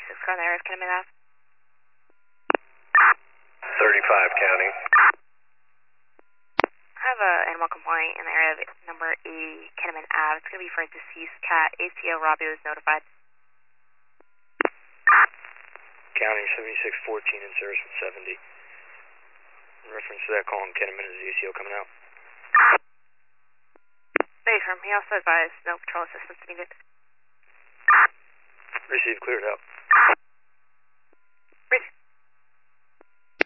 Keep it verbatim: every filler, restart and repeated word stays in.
six car in the area of Kenneman Ave. thirty-five county. I have an animal complaint in the area of number eighty Kenneman Ave. It's going to be for a deceased cat. A C O Robbie was notified. County seventy-six fourteen in service with seventy. In reference to that call in Kenneman, is the A C O coming out? Hey, firm. He also advised no patrol assistance needed. Received, cleared out.